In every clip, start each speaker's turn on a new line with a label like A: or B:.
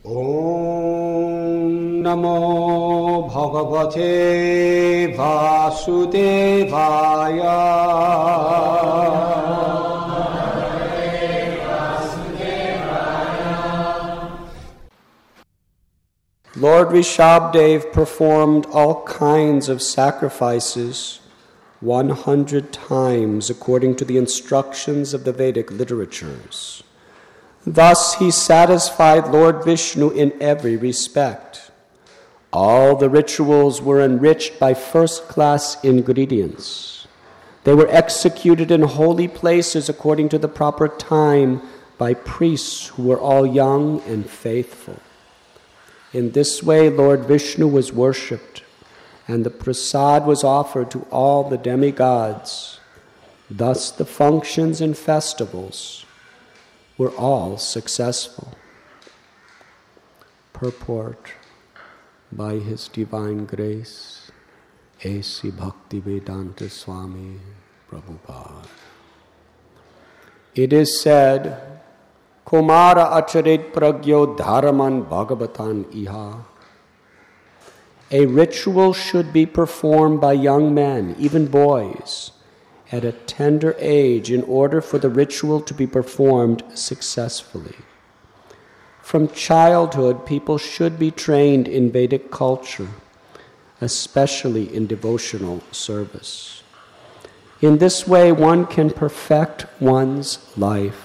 A: Om Namo Bhagavate Vasudevaya. Lord Rishabdev performed all kinds of sacrifices 100 times according to the instructions of the Vedic literatures. Thus he satisfied Lord Vishnu in every respect. All the rituals were enriched by first-class ingredients. They were executed in holy places according to the proper time by priests who were all young and faithful. In this way, Lord Vishnu was worshipped, and the prasad was offered to all the demigods. Thus the functions and festivals were all successful. Purport: by His divine grace, A.C. Bhaktivedanta Swami Prabhupada. It is said, Kumara acharit pragyo dharaman bhagavatan iha. A ritual should be performed by young men, even boys, at a tender age in order for the ritual to be performed successfully. From childhood, people should be trained in Vedic culture, especially in devotional service. In this way, one can perfect one's life.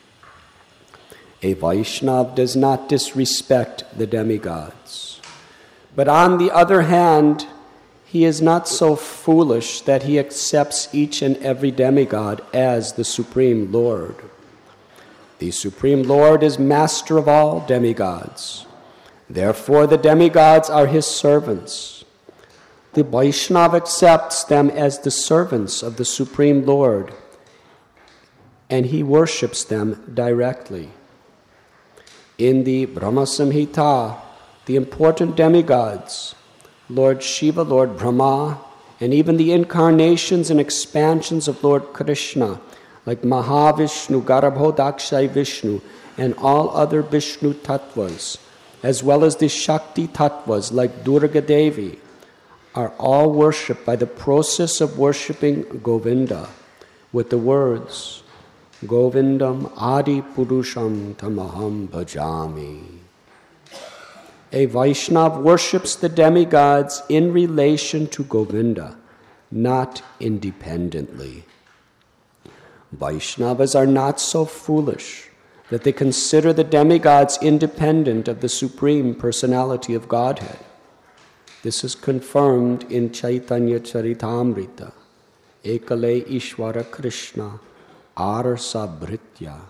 A: A Vaishnav does not disrespect the demigods, but on the other hand, he is not so foolish that he accepts each and every demigod as the Supreme Lord. The Supreme Lord is master of all demigods. Therefore, the demigods are his servants. The Vaishnava accepts them as the servants of the Supreme Lord, and he worships them directly. In the Brahma Samhita, the important demigods, Lord Shiva, Lord Brahma, and even the incarnations and expansions of Lord Krishna, like Mahavishnu, Garbhodakshay Vishnu, and all other Vishnu tattvas, as well as the Shakti tattvas like Durga Devi, are all worshipped by the process of worshipping Govinda with the words, Govindam Adi Purusham Tamaham Bhajami. A Vaishnav worships the demigods in relation to Govinda, not independently. Vaishnavas are not so foolish that they consider the demigods independent of the Supreme Personality of Godhead. This is confirmed in Chaitanya Charitamrita, Ekale Ishvara Krishna Arsa Bhritya.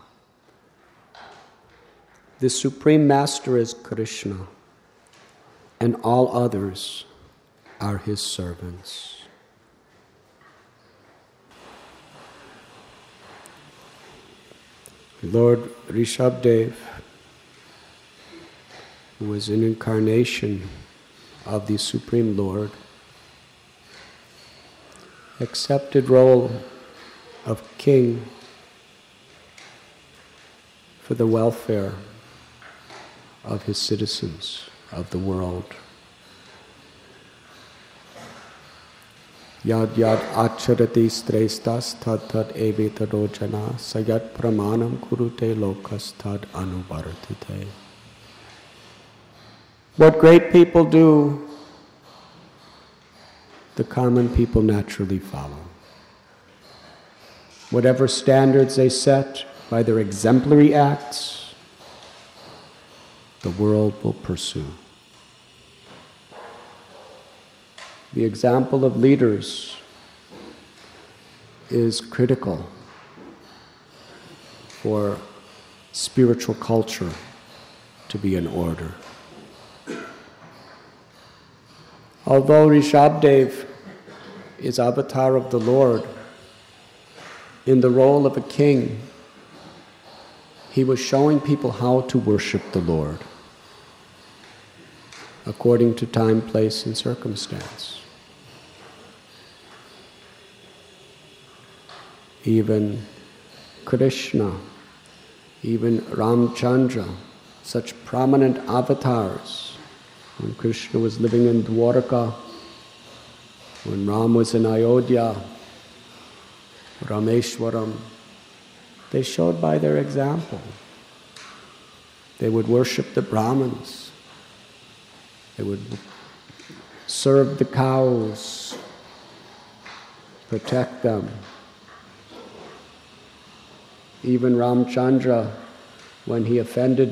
A: The Supreme Master is Krishna, and all others are his servants. Lord Rishabdev, who was an incarnation of the Supreme Lord, accepted role of king for the welfare of his citizens of the world. Yad yad acharati strestas tad tad evetado jana sayat pramanam kurute lokas tad anuvartite. What great people do, the common people naturally follow. Whatever standards they set by their exemplary acts, the world will pursue. The example of leaders is critical for spiritual culture to be in order. Although Rishabdev is avatar of the Lord, in the role of a king, he was showing people how to worship the Lord according to time, place, and circumstance. Even Krishna, even Ramchandra, such prominent avatars. When Krishna was living in Dwarka, when Ram was in Ayodhya, Rameshwaram, they showed by their example. They would worship the Brahmins. They would serve the cows, protect them. Even Ramchandra, when he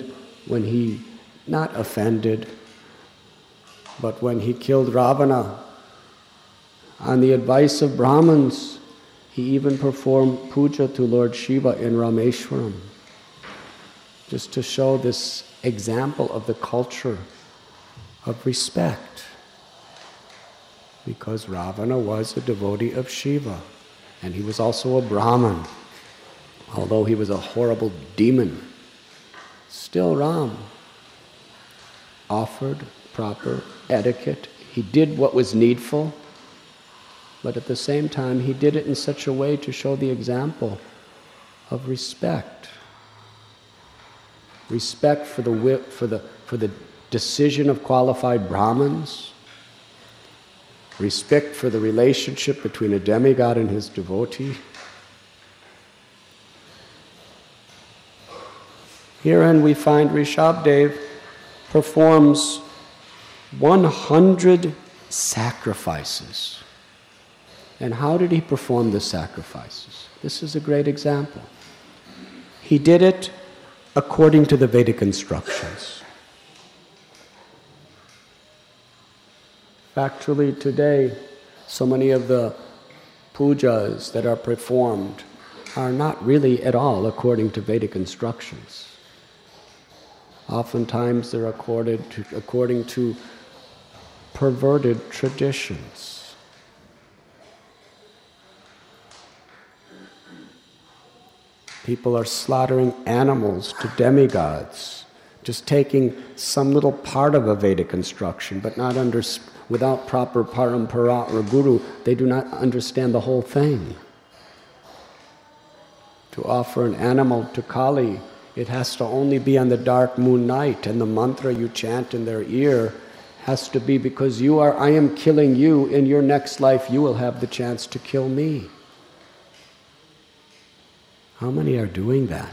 A: killed Ravana, on the advice of Brahmins, he even performed puja to Lord Shiva in Rameshwaram, just to show this example of the culture of respect. Because Ravana was a devotee of Shiva, and he was also a Brahmin. Although he was a horrible demon, still Ram offered proper etiquette. He did what was needful, but at the same time he did it in such a way to show the example of respect. Respect for the decision of qualified Brahmins, respect for the relationship between a demigod and his devotee. Herein we find Rishabdev performs 100 sacrifices. And how did he perform the sacrifices? This is a great example. He did it according to the Vedic instructions. Factually today, so many of the pujas that are performed are not really at all according to Vedic instructions. Oftentimes they're according to perverted traditions. People are slaughtering animals to demigods, just taking some little part of a Vedic instruction, but without proper parampara or guru, they do not understand the whole thing. To offer an animal to Kali, it has to only be on the dark moon night, and the mantra you chant in their ear has to be because I am killing you, in your next life you will have the chance to kill me. How many are doing that?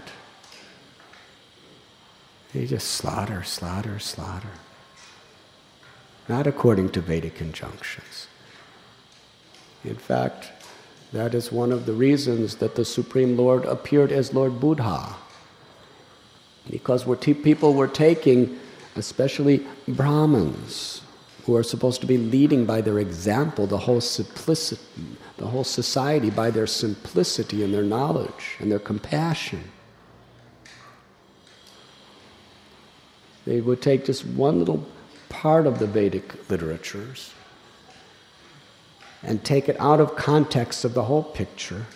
A: They just slaughter. Not according to Vedic injunctions. In fact, that is one of the reasons that the Supreme Lord appeared as Lord Buddha. Because people were taking, especially Brahmins, who are supposed to be leading by their example the whole society by their simplicity and their knowledge and their compassion. They would take just one little part of the Vedic literatures and take it out of context of the whole picture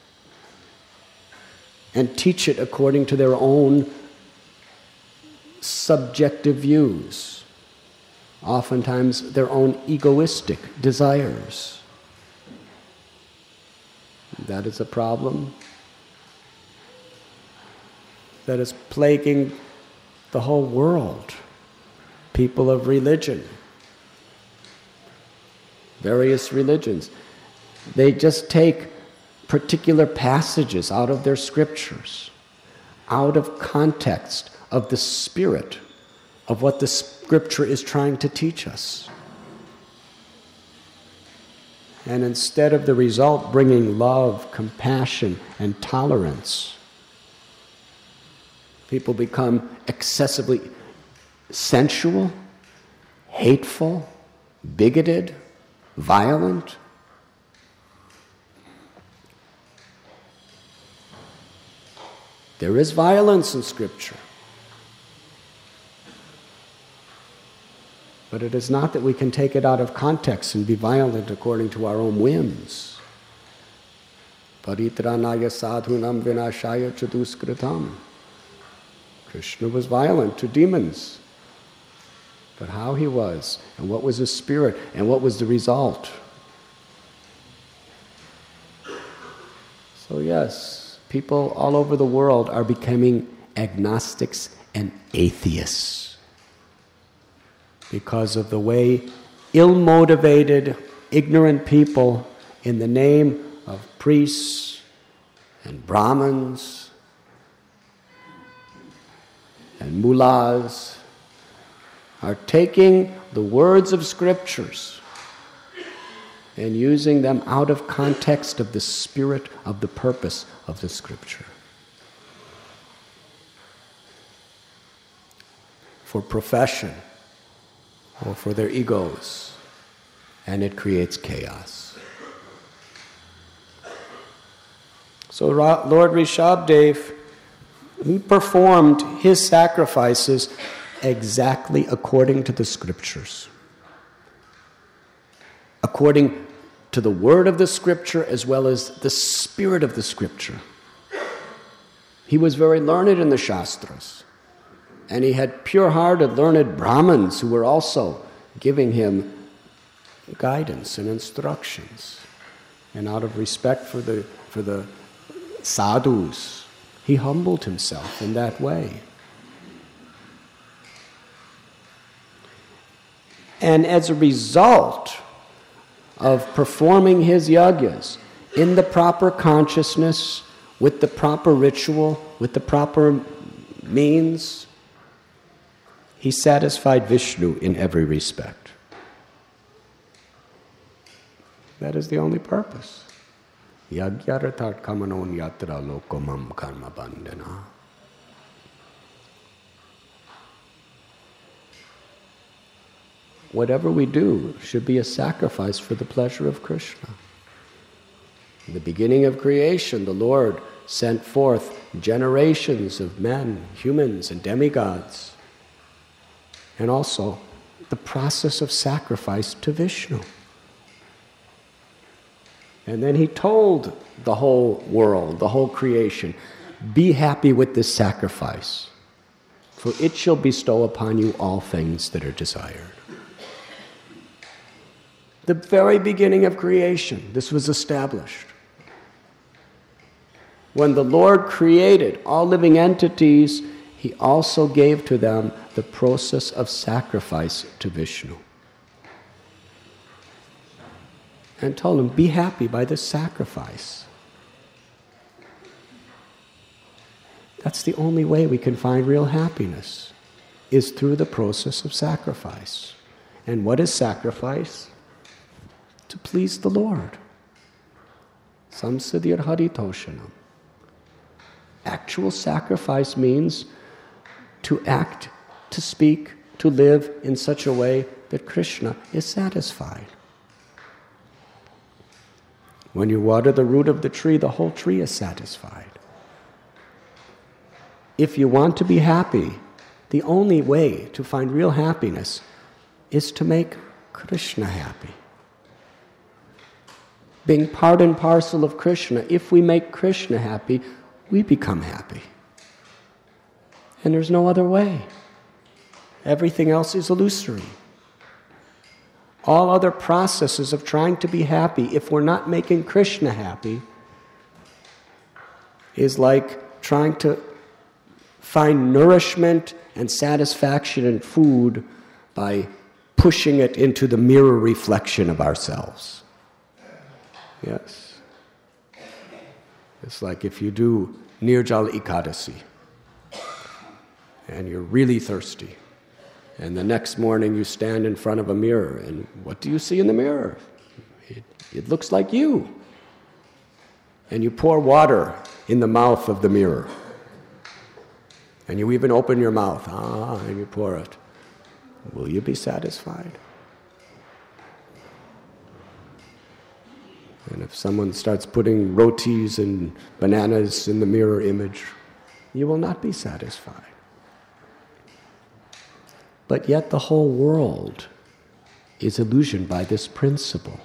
A: and teach it according to their own subjective views, oftentimes their own egoistic desires. That is a problem that is plaguing the whole world. People of religion, various religions, they just take particular passages out of their scriptures, out of context of the spirit of what the scripture is trying to teach us. And instead of the result bringing love, compassion, and tolerance, people become excessively sensual, hateful, bigoted, violent. There is violence in Scripture. But it is not that we can take it out of context and be violent according to our own whims. Paritranaya sadhunam vinashaya chaduskritam. Krishna was violent to demons. But how he was, and what was his spirit, and what was the result. So yes, people all over the world are becoming agnostics and atheists because of the way ill-motivated, ignorant people in the name of priests and Brahmins and mullahs are taking the words of scriptures and using them out of context of the spirit of the purpose of the scripture. For profession or for their egos, and it creates chaos. So Lord Rishabdev, he performed his sacrifices exactly according to the scriptures, according to the word of the scripture as well as the spirit of the scripture. He was very learned in the Shastras, and he had pure-hearted, learned Brahmins who were also giving him guidance and instructions. And out of respect for the sadhus, he humbled himself in that way. And as a result of performing his yajnas in the proper consciousness, with the proper ritual, with the proper means, he satisfied Vishnu in every respect. That is the only purpose. Yajyaratat kamanon yatra lokomam karma bandhana. Whatever we do should be a sacrifice for the pleasure of Krishna. In the beginning of creation, the Lord sent forth generations of men, humans, and demigods, and also the process of sacrifice to Vishnu. And then he told the whole world, the whole creation, be happy with this sacrifice, for it shall bestow upon you all things that are desired. The very beginning of creation, this was established. When the Lord created all living entities, he also gave to them the process of sacrifice to Vishnu. And told them, be happy by this sacrifice. That's the only way we can find real happiness, is through the process of sacrifice. And what is sacrifice? To please the Lord. Samsiddhir haritoshanam. Actual sacrifice means to act, to speak, to live in such a way that Krishna is satisfied. When you water the root of the tree, the whole tree is satisfied. If you want to be happy, the only way to find real happiness is to make Krishna happy. Being part and parcel of Krishna, if we make Krishna happy, we become happy. And there's no other way. Everything else is illusory. All other processes of trying to be happy, if we're not making Krishna happy, is like trying to find nourishment and satisfaction in food by pushing it into the mirror reflection of ourselves. Yes. It's like if you do Nirjala Ekadasi and you're really thirsty, and the next morning you stand in front of a mirror, and what do you see in the mirror? It looks like you. And you pour water in the mouth of the mirror. And you even open your mouth, and you pour it. Will you be satisfied? And if someone starts putting rotis and bananas in the mirror image, you will not be satisfied. But yet the whole world is illusioned by this principle.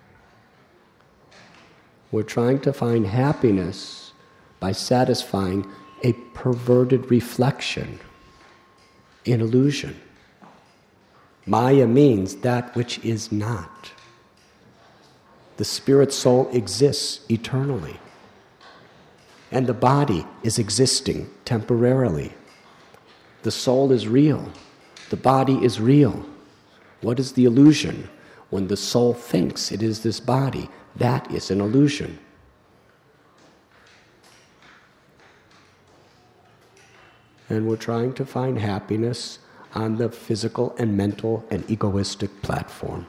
A: We're trying to find happiness by satisfying a perverted reflection in illusion. Maya means that which is not. The spirit soul exists eternally, and the body is existing temporarily. The soul is real. The body is real. What is the illusion? When the soul thinks it is this body, that is an illusion. And we're trying to find happiness on the physical and mental and egoistic platform.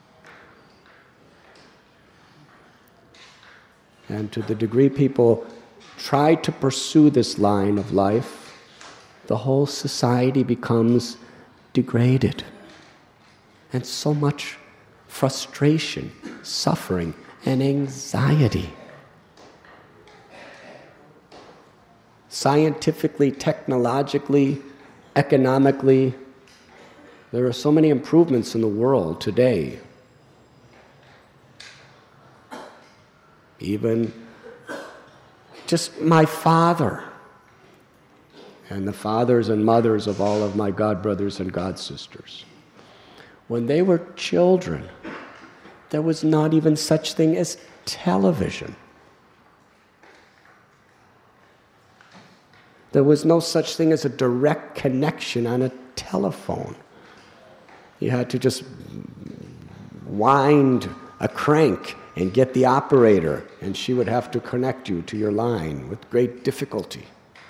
A: And to the degree people try to pursue this line of life, the whole society becomes degraded. And so much frustration, suffering, and anxiety. Scientifically, technologically, economically, there are so many improvements in the world today. Even just my father and the fathers and mothers of all of my god brothers and god sisters. When they were children, there was not even such thing as television. There was no such thing as a direct connection on a telephone. You had to just wind a crank and get the operator, and she would have to connect you to your line with great difficulty.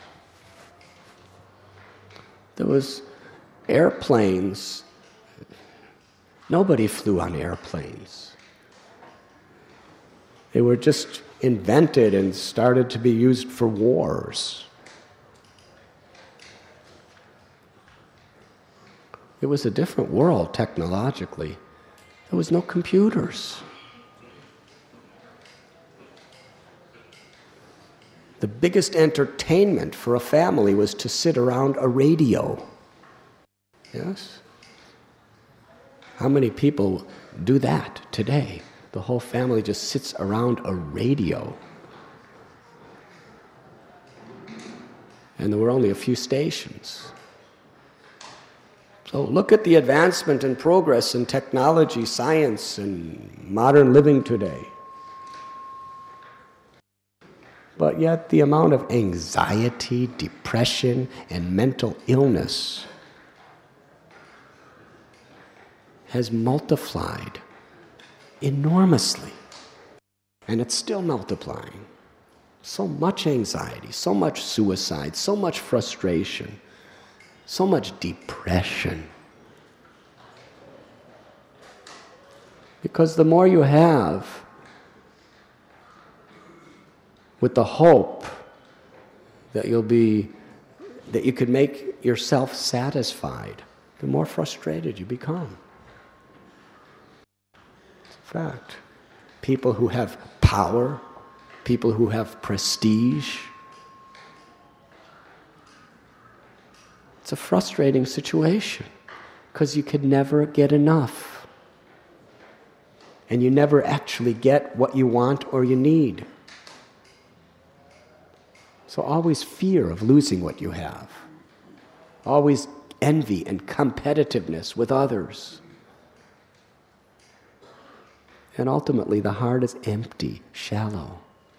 A: There was airplanes. Nobody flew on airplanes. They were just invented and started to be used for wars. It was a different world technologically. There was no computers. The biggest entertainment for a family was to sit around a radio. Yes? How many people do that today? The whole family just sits around a radio. And there were only a few stations. So look at the advancement and progress in technology, science, and modern living today. But yet the amount of anxiety, depression, and mental illness has multiplied enormously. And it's still multiplying. So much anxiety, so much suicide, so much frustration, so much depression. Because the more you have, with the hope that you could make yourself satisfied, the more frustrated you become. It's a fact. People who have power, people who have prestige, it's a frustrating situation because you could never get enough. And you never actually get what you want or you need. So always fear of losing what you have. Always envy and competitiveness with others. And ultimately the heart is empty, shallow.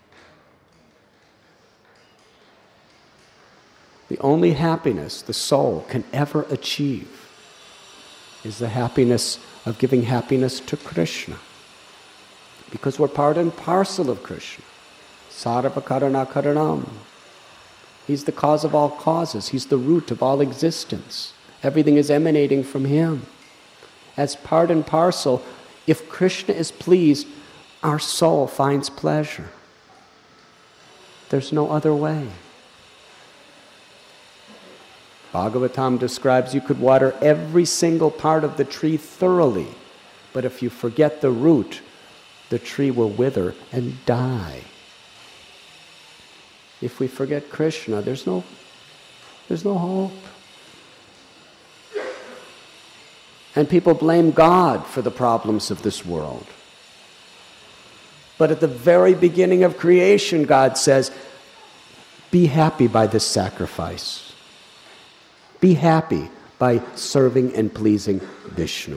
A: The only happiness the soul can ever achieve is the happiness of giving happiness to Krishna. Because we're part and parcel of Krishna. Sarva karana karanam. He's the cause of all causes. He's the root of all existence. Everything is emanating from Him. As part and parcel, if Krishna is pleased, our soul finds pleasure. There's no other way. Bhagavatam describes you could water every single part of the tree thoroughly, but if you forget the root, the tree will wither and die. If we forget Krishna, there's no hope. And people blame God for the problems of this world. But at the very beginning of creation, God says, be happy by this sacrifice. Be happy by serving and pleasing Vishnu.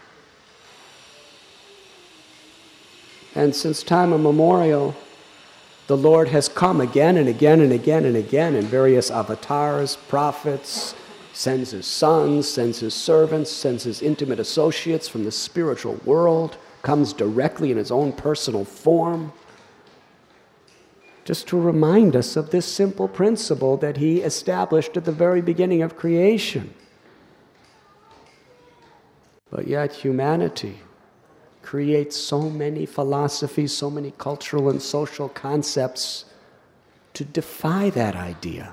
A: And since time immemorial, the Lord has come again and again and again and again in various avatars, prophets, sends his sons, sends his servants, sends his intimate associates from the spiritual world, comes directly in his own personal form, just to remind us of this simple principle that he established at the very beginning of creation. But yet humanity creates so many philosophies, so many cultural and social concepts to defy that idea.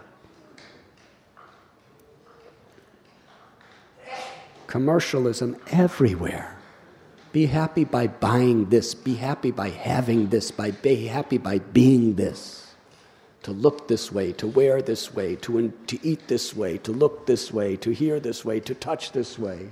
A: Commercialism everywhere. Be happy by buying this. Be happy by having this. Be happy by being this. To look this way, to wear this way, to eat this way, to look this way, to hear this way, to touch this way.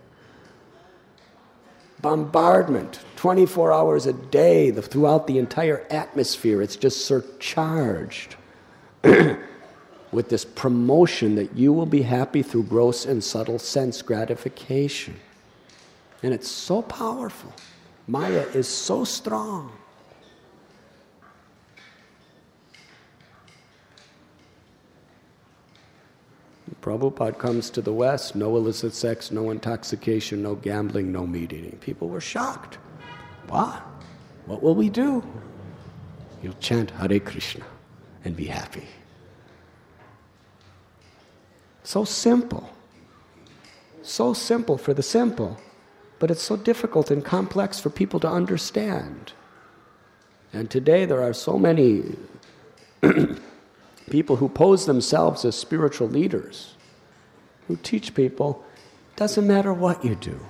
A: Bombardment, 24 hours a day, throughout the entire atmosphere. It's just surcharged with this promotion that you will be happy through gross and subtle sense gratification. And it's so powerful. Maya is so strong. Prabhupada comes to the West, no illicit sex, no intoxication, no gambling, no meat eating. People were shocked. What? What will we do? You'll chant Hare Krishna and be happy. So simple. So simple for the simple. But it's so difficult and complex for people to understand. And today there are so many people who pose themselves as spiritual leaders, who teach people, doesn't matter what you do.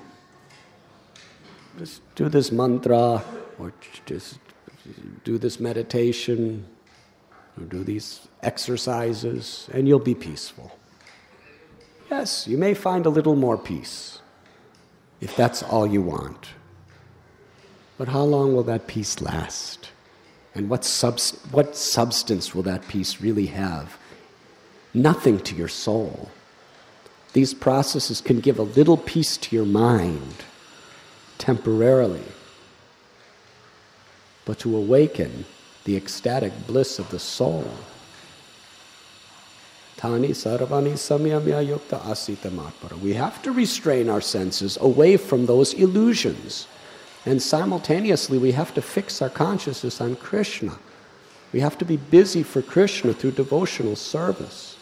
A: Just do this mantra, or just do this meditation, or do these exercises, and you'll be peaceful. Yes, you may find a little more peace, if that's all you want. But how long will that peace last? And what substance will that peace really have? Nothing to your soul. These processes can give a little peace to your mind, temporarily. But to awaken the ecstatic bliss of the soul, Tani sarvani samyamya yukta asita matpara. We have to restrain our senses away from those illusions. And simultaneously, we have to fix our consciousness on Krishna. We have to be busy for Krishna through devotional service.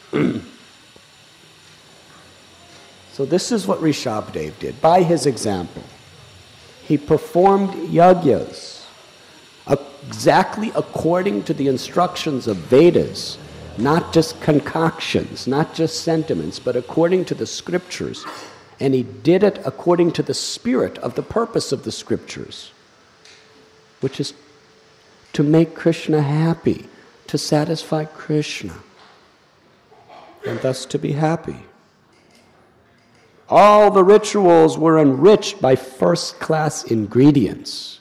A: So this is what Rishabhdev did. By his example, he performed yajnas exactly according to the instructions of Vedas, not just concoctions, not just sentiments, but according to the scriptures. And he did it according to the spirit of the purpose of the scriptures, which is to make Krishna happy, to satisfy Krishna, and thus to be happy. All the rituals were enriched by first-class ingredients.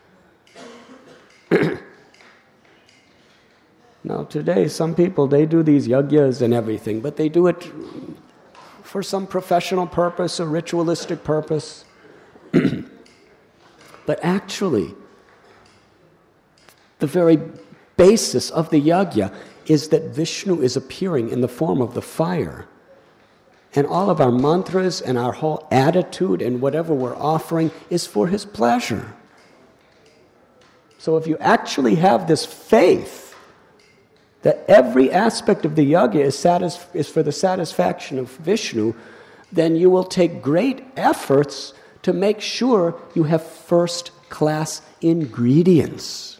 A: Now today, some people, they do these yajnas and everything, but they do it for some professional purpose, a ritualistic purpose. But actually, the very basis of the yajna is that Vishnu is appearing in the form of the fire. And all of our mantras and our whole attitude and whatever we're offering is for his pleasure. So if you actually have this faith that every aspect of the yajna is for the satisfaction of Vishnu, then you will take great efforts to make sure you have first-class ingredients.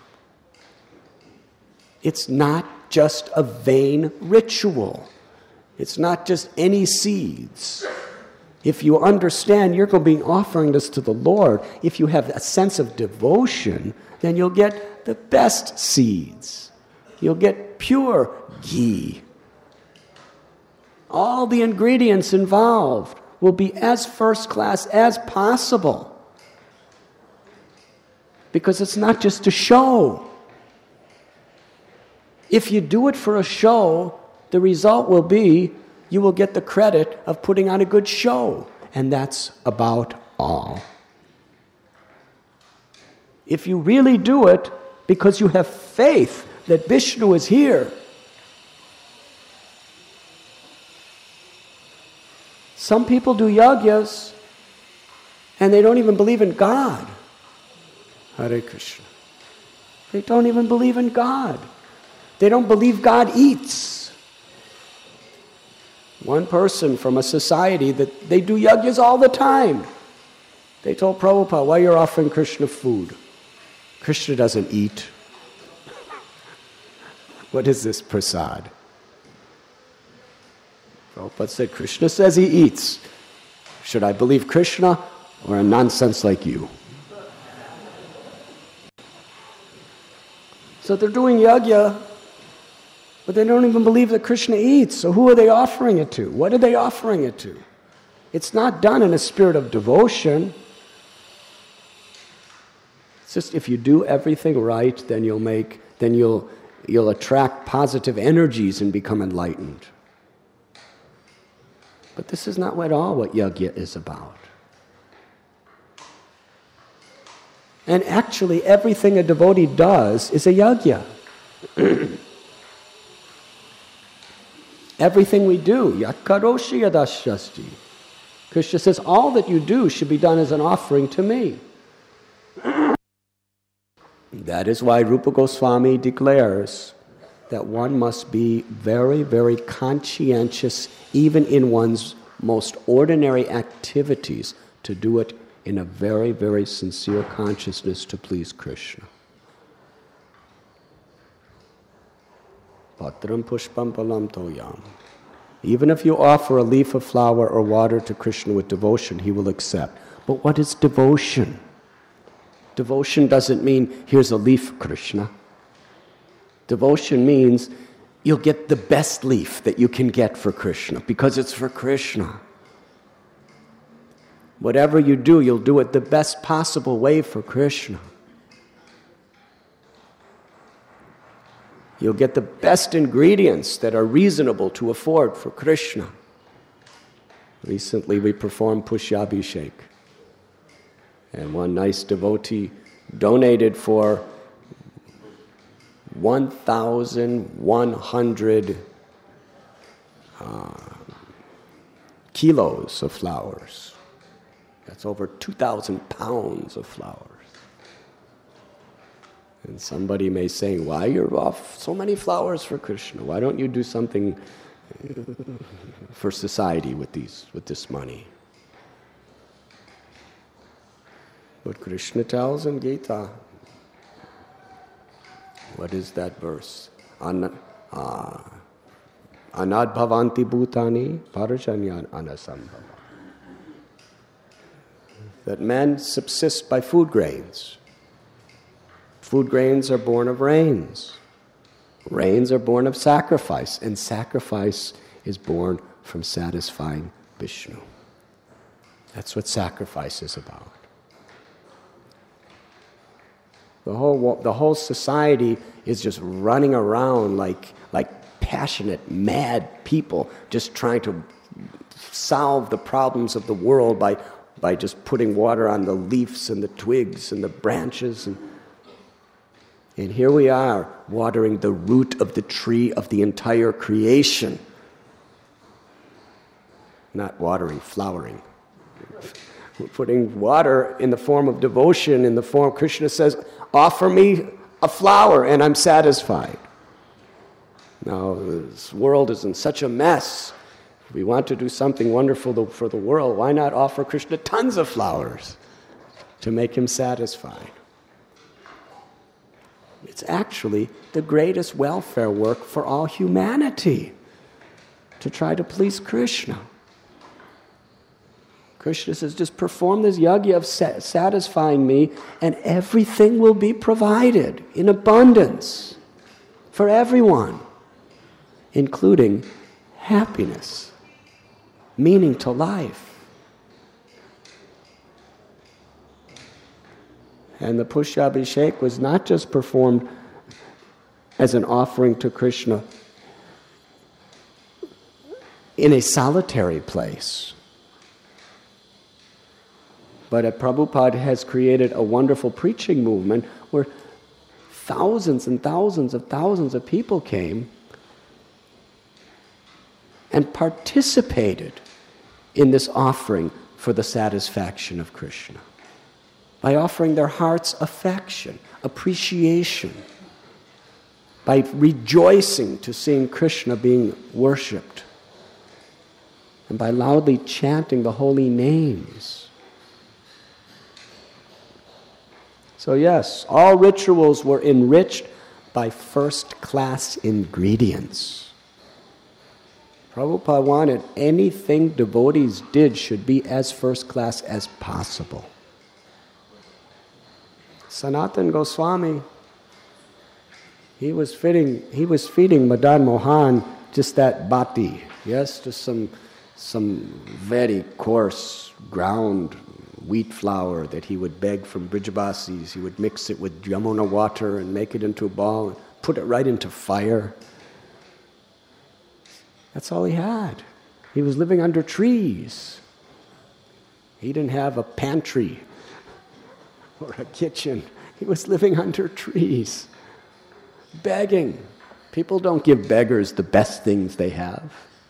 A: It's not just a vain ritual. It's not just any seeds. If you understand you're going to be offering this to the Lord, if you have a sense of devotion, then you'll get the best seeds. You'll get pure ghee. All the ingredients involved will be as first class as possible. Because it's not just a show. If you do it for a show, the result will be you will get the credit of putting on a good show. And that's about all. If you really do it because you have faith that Vishnu is here, Some people do yagyas and they don't even believe in God. Hare Krishna. They don't even believe in God. They don't believe God eats. One person from a society that they do yagyas all the time. They told Prabhupada, why you're offering Krishna food? Krishna doesn't eat. What is this prasad? Prabhupada said, Krishna says he eats. Should I believe Krishna or a nonsense like you? So they're doing yajna, but they don't even believe that Krishna eats. So who are they offering it to? What are they offering it to? It's not done in a spirit of devotion. It's just if you do everything right, then you'll attract positive energies and become enlightened. But this is not at all what yajna is about. And actually, everything a devotee does is a yajna. Everything we do, yat karoshi yadashyasti. Krishna says, all that you do should be done as an offering to me. That is why Rupa Goswami declares that one must be very, very conscientious, even in one's most ordinary activities, to do it in a very, very sincere consciousness to please Krishna. Patram pushpam palam toyam. Even if you offer a leaf of flower or water to Krishna with devotion, he will accept. But what is devotion? Devotion doesn't mean, here's a leaf, Krishna. Devotion means you'll get the best leaf that you can get for Krishna, because it's for Krishna. Whatever you do, you'll do it the best possible way for Krishna. You'll get the best ingredients that are reasonable to afford for Krishna. Recently we performed Pushyabhishek. And one nice devotee donated for 1,100 kilos of flowers. That's over 2,000 pounds of flowers. And somebody may say, why you're off so many flowers for Krishna? Why don't you do something for society with this money? But Krishna tells in Gita, what is that verse? Anad bhavanti bhutani parajanyan anasambhava. That men subsist by food grains. Food grains are born of rains. Rains are born of sacrifice, and sacrifice is born from satisfying Vishnu. That's what sacrifice is about. The whole society is just running around like passionate, mad people, just trying to solve the problems of the world by just putting water on the leaves and the twigs and the branches. And here we are, watering the root of the tree of the entire creation. Not watering, flowering. We're putting water in the form of devotion, in the form, Krishna says, offer me a flower and I'm satisfied. Now, this world is in such a mess. If we want to do something wonderful for the world, why not offer Krishna tons of flowers to make him satisfied? It's actually the greatest welfare work for all humanity, to try to please Krishna. Krishna says, just perform this yajna of satisfying me, and everything will be provided in abundance for everyone, including happiness, meaning to life. And the Pushyabhishek was not just performed as an offering to Krishna in a solitary place, but Prabhupada has created a wonderful preaching movement where thousands and thousands of people came and participated in this offering for the satisfaction of Krishna. By offering their heart's affection, appreciation, by rejoicing to seeing Krishna being worshipped, and by loudly chanting the holy names. So yes, all rituals were enriched by first-class ingredients. Prabhupada wanted anything devotees did should be as first-class as possible. Sanatana Goswami, he was feeding Madan Mohan just that bhati, yes, just some very coarse ground wheat flour that he would beg from Brijabasis. He would mix it with Yamuna water and make it into a ball and put it right into fire. That's all he had. He was living under trees. He didn't have a pantry or a kitchen. He was living under trees, begging. People don't give beggars the best things they have.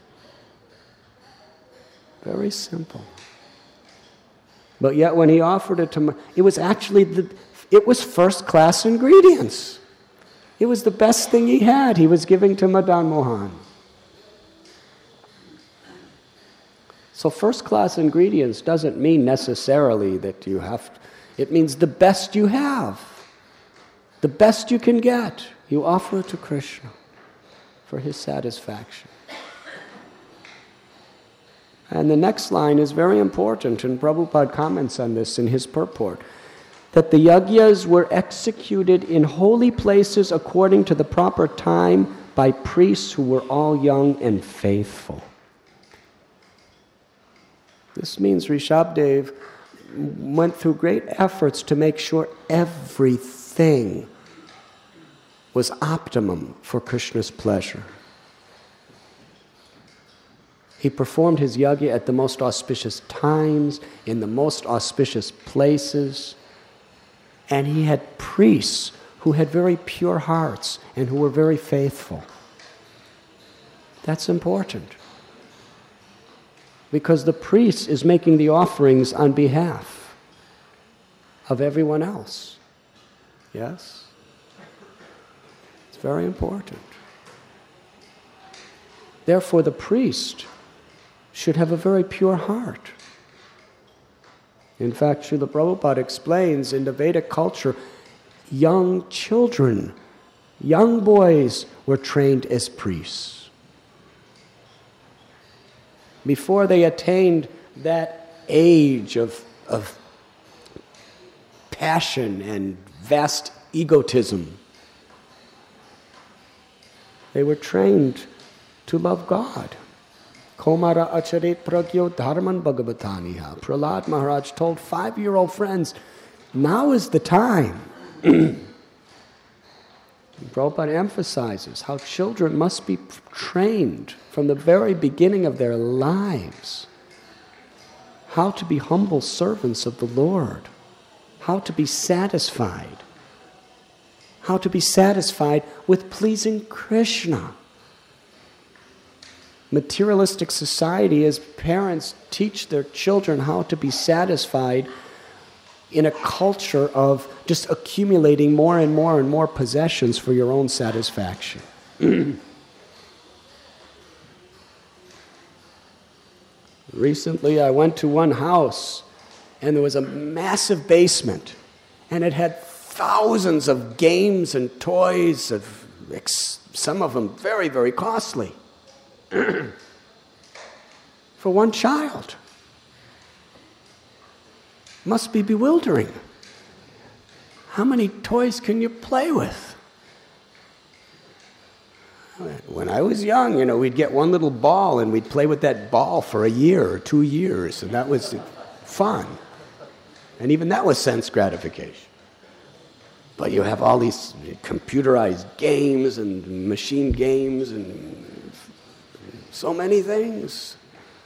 A: Very simple. But yet when he offered it to, it was first-class ingredients. It was the best thing he had. He was giving to Madan Mohan. So first-class ingredients doesn't mean necessarily that you have to, it means the best you have. The best you can get. You offer it to Krishna for his satisfaction. And the next line is very important, and Prabhupada comments on this in his purport, that the yajnas were executed in holy places according to the proper time by priests who were all young and faithful. This means Rishabdev went through great efforts to make sure everything was optimum for Krishna's pleasure. He performed his yajna at the most auspicious times, in the most auspicious places, and he had priests who had very pure hearts and who were very faithful. That's important, because the priest is making the offerings on behalf of everyone else. Yes? It's very important. Therefore, the priest should have a very pure heart. In fact, Srila Prabhupada explains in the Vedic culture, young children, young boys were trained as priests. Before they attained that age of passion and vast egotism, they were trained to love God. Komara acharet pragyo dharman bhagavataniha. Prahlad Maharaj told 5-year-old friends, now is the time. Prabhupada emphasizes how children must be trained from the very beginning of their lives how to be humble servants of the Lord, how to be satisfied with pleasing Krishna. Materialistic society, as parents teach their children how to be satisfied in a culture of just accumulating more and more and more possessions for your own satisfaction. Recently, I went to one house, and there was a massive basement, and it had thousands of games and toys, some of them very, very costly, for one child. Must be bewildering. How many toys can you play with? When I was young, we'd get one little ball and we'd play with that ball for a year or 2 years, and that was fun. And even that was sense gratification. But you have all these computerized games and machine games and so many things.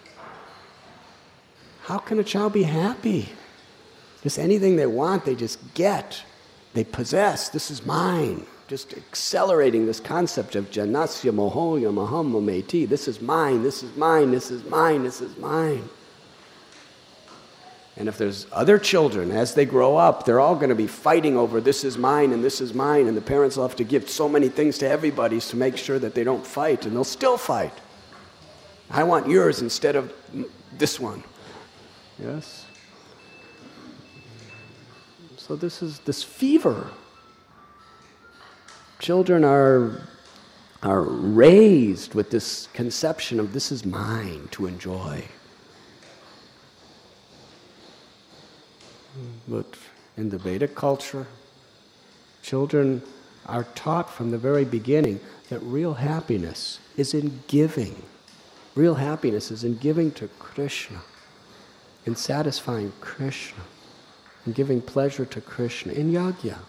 A: How can a child be happy? Just anything they want, they just get. They possess. This is mine. Just accelerating this concept of janasya mohoya maham mameti. This is mine, this is mine, this is mine, this is mine. And if there's other children, as they grow up, they're all going to be fighting over this is mine and this is mine, and the parents will have to give so many things to everybody to make sure that they don't fight, and they'll still fight. I want yours instead of this one. Yes? So this is this fever. Children are raised with this conception of this is mine to enjoy. But in the Vedic culture, children are taught from the very beginning that real happiness is in giving. Real happiness is in giving to Krishna, in satisfying Krishna, in giving pleasure to Krishna, in yajna.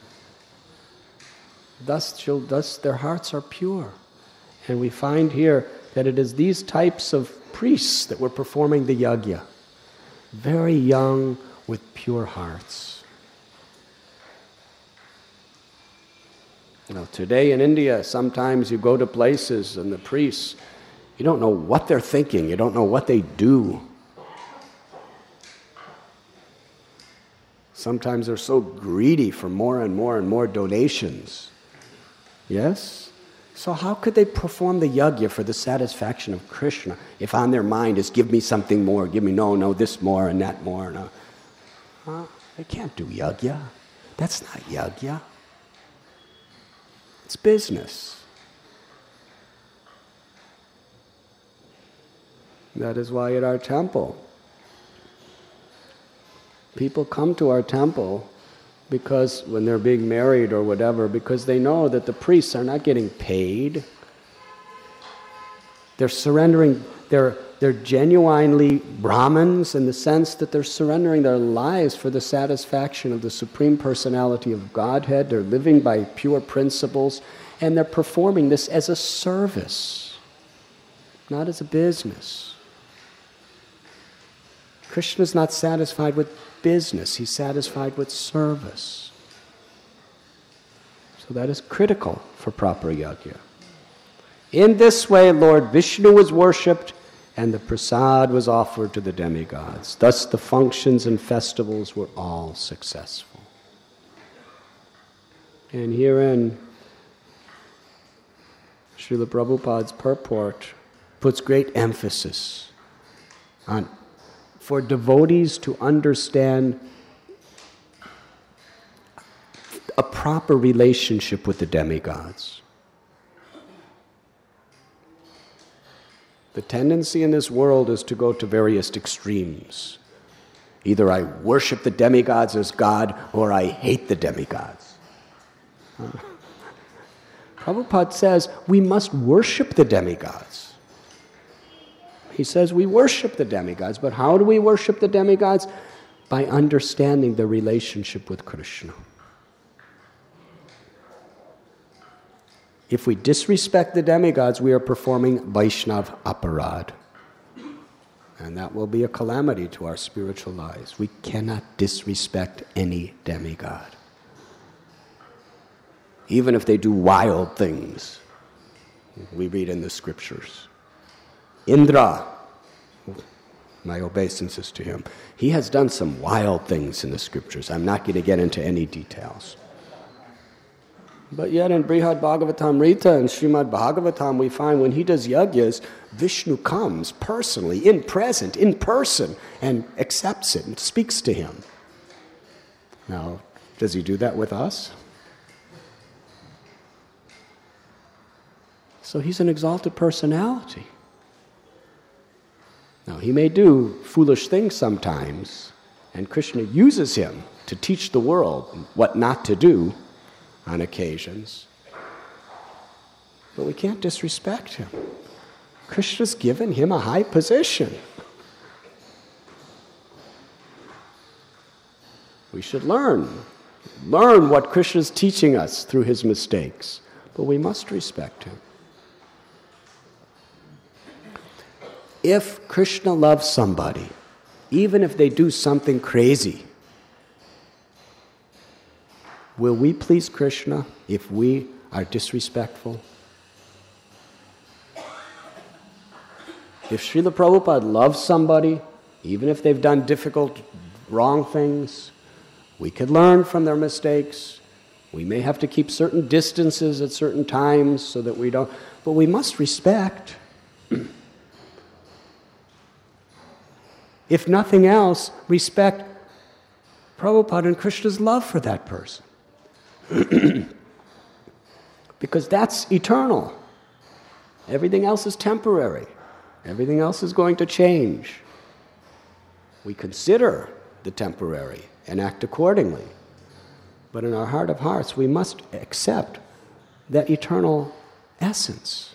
A: Thus their hearts are pure. And we find here that it is these types of priests that were performing the yajna. Very young, with pure hearts. You know, today in India, sometimes you go to places and the priests, you don't know what they're thinking, you don't know what they do. Sometimes they're so greedy for more and more and more donations. Yes? So how could they perform the yajna for the satisfaction of Krishna if on their mind is give me something more, give me no, this more and that more. No. They can't do yajna. That's not yajna. It's business. That is why at our temple, people come to our temple because when they're being married or whatever, because they know that the priests are not getting paid. They're surrendering, they're genuinely Brahmins in the sense that they're surrendering their lives for the satisfaction of the Supreme Personality of Godhead. They're living by pure principles, and they're performing this as a service, not as a business. Krishna's not satisfied with business, he's satisfied with service. So that is critical for proper yajna. In this way, Lord Vishnu was worshipped and the prasad was offered to the demigods. Thus the functions and festivals were all successful. And herein, Srila Prabhupada's purport puts great emphasis on for devotees to understand a proper relationship with the demigods. The tendency in this world is to go to various extremes. Either I worship the demigods as God, or I hate the demigods. Prabhupada says we must worship the demigods. He says we worship the demigods, but how do we worship the demigods? By understanding the relationship with Krishna. If we disrespect the demigods, we are performing Vaishnav aparad. And that will be a calamity to our spiritual lives. We cannot disrespect any demigod. Even if they do wild things, we read in the scriptures. Indra, my obeisances to him, he has done some wild things in the scriptures. I'm not going to get into any details. But yet in Brihad Bhagavatamrita and Srimad Bhagavatam, we find when he does yajnas, Vishnu comes personally, in person, and accepts it and speaks to him. Now, does he do that with us? So he's an exalted personality. Now, he may do foolish things sometimes, and Krishna uses him to teach the world what not to do on occasions. But we can't disrespect him. Krishna's given him a high position. We should learn what Krishna's teaching us through his mistakes, but we must respect him. If Krishna loves somebody, even if they do something crazy, will we please Krishna if we are disrespectful? If Srila Prabhupada loves somebody, even if they've done difficult, wrong things. We could learn from their mistakes. We may have to keep certain distances at certain times so that we don't, but we must respect. If nothing else, respect Prabhupada and Krishna's love for that person. Because that's eternal. Everything else is temporary. Everything else is going to change. We consider the temporary and act accordingly. But in our heart of hearts, we must accept that eternal essence.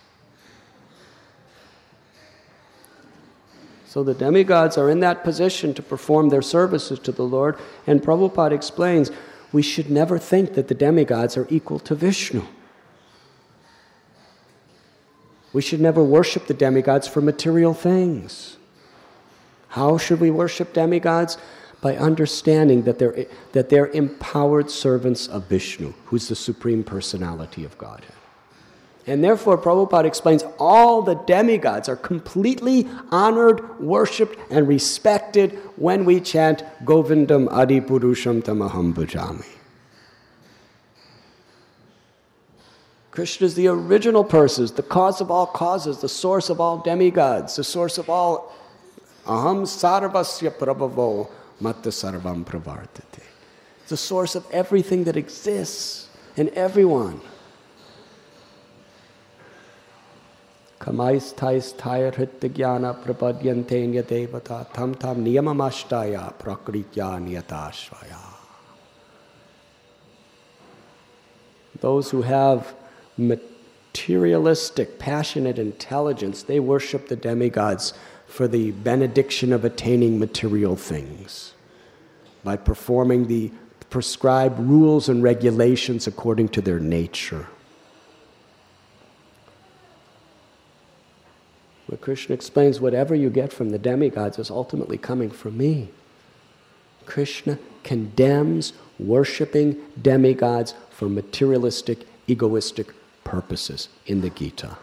A: So the demigods are in that position to perform their services to the Lord, and Prabhupada explains we should never think that the demigods are equal to Vishnu. We should never worship the demigods for material things. How should we worship demigods? By understanding that they're empowered servants of Vishnu, who's the Supreme Personality of Godhead. And therefore, Prabhupada explains all the demigods are completely honored, worshipped, and respected when we chant Govindam Adi Purusham Tamaham Bhajami. Krishna is the original person, the cause of all causes, the source of all demigods, the source of all Aham Sarvasya Prabhavo Matta Sarvam Pravartate. The source of everything that exists and everyone. Kamais tais tayar hrityajnana prapadyantenya devata tam tam niyamamashtaya prakritya niyatashvaya. Those who have materialistic, passionate intelligence, they worship the demigods for the benediction of attaining material things by performing the prescribed rules and regulations according to their nature. But Krishna explains whatever you get from the demigods is ultimately coming from me. Krishna condemns worshipping demigods for materialistic, egoistic purposes in the Gita.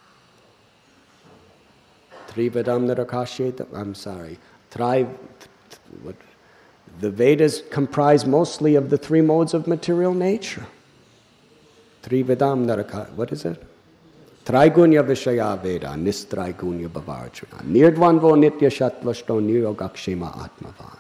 A: The Vedas comprise mostly of the three modes of material nature. Trivedam Naraka, what is it? Traigunya Vishaya Veda, Nistraigunya Bhavarjuna, Nirdvanvo Nitya Shatvashto Nirogakshema Atmavan.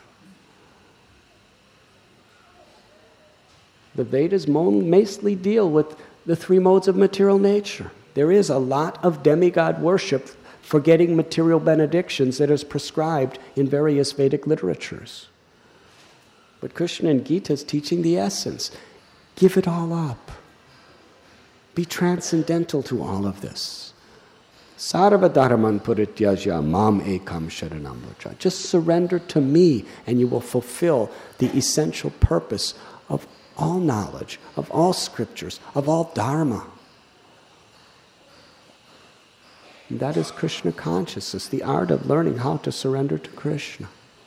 A: The Vedas mostly deal with the three modes of material nature. There is a lot of demigod worship for getting material benedictions that is prescribed in various Vedic literatures. But Krishna in Gita is teaching the essence. Give it all up. Be transcendental to all of this. Sarva dharman purityajya mam ekam sharanam vraja. Just surrender to me and you will fulfill the essential purpose of all knowledge, of all scriptures, of all dharma. And that is Krishna consciousness, the art of learning how to surrender to Krishna.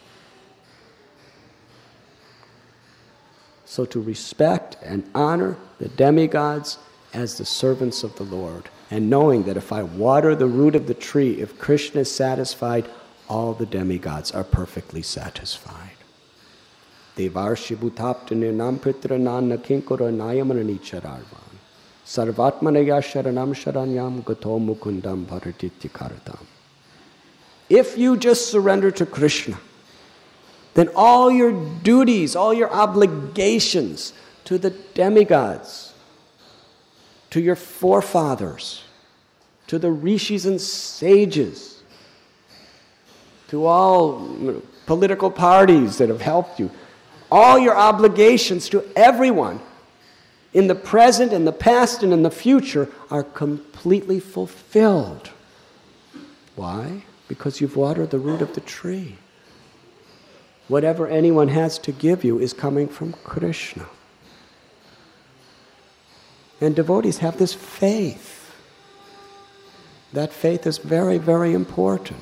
A: So to respect and honor the demigods as the servants of the Lord, and knowing that if I water the root of the tree, if Krishna is satisfied, all the demigods are perfectly satisfied. Devarshi bhutaptanirnam pritrananna kinkura nayamanani chararvan sarvatmanaya sharanam sharanyam gato mukundam bharatitya. If you just surrender to Krishna, then all your duties, all your obligations to the demigods, to your forefathers, to the rishis and sages, to all political parties that have helped you, all your obligations to everyone in the present, in the past, and in the future are completely fulfilled. Why? Because you've watered the root of the tree. Whatever anyone has to give you is coming from Krishna. And devotees have this faith. That faith is very, very important.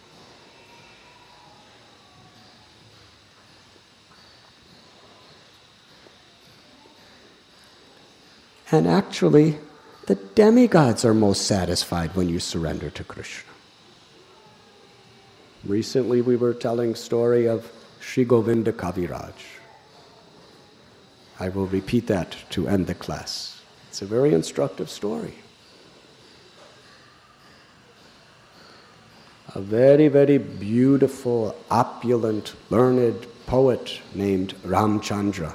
A: And actually, the demigods are most satisfied when you surrender to Krishna. Recently we were telling a story of Sri Govinda Kaviraj. I will repeat that to end the class. It's a very instructive story. A very, very beautiful, opulent, learned poet named Ramchandra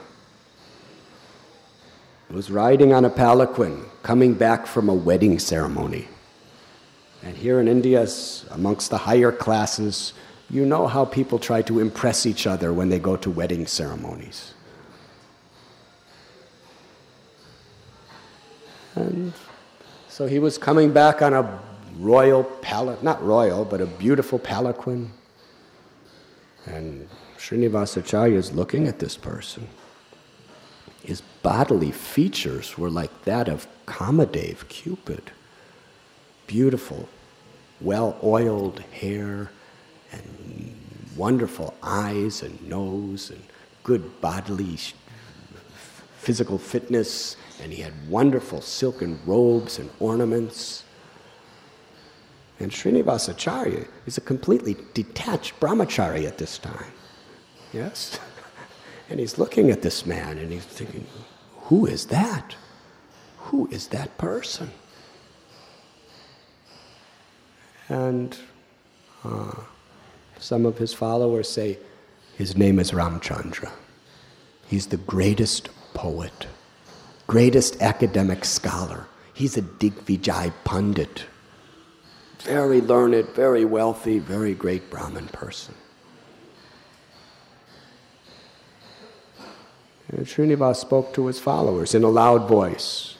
A: was riding on a palanquin, coming back from a wedding ceremony. And here in India, amongst the higher classes, you know how people try to impress each other when they go to wedding ceremonies. And so he was coming back on a royal palanquin, not royal, but a beautiful palanquin. And Srinivasacharya is looking at this person. His bodily features were like that of Kamadev, Cupid. Beautiful, well-oiled hair, and wonderful eyes and nose, and good bodily physical fitness, and he had wonderful silken robes and ornaments. And Srinivasacharya is a completely detached brahmachari at this time. Yes? And he's looking at this man and he's thinking, who is that? Who is that person? And some of his followers say, his name is Ramchandra. He's the greatest poet, greatest academic scholar. He's a Digvijay Pandit. Very learned, very wealthy, very great Brahmin person. And Srinivas spoke to his followers in a loud voice.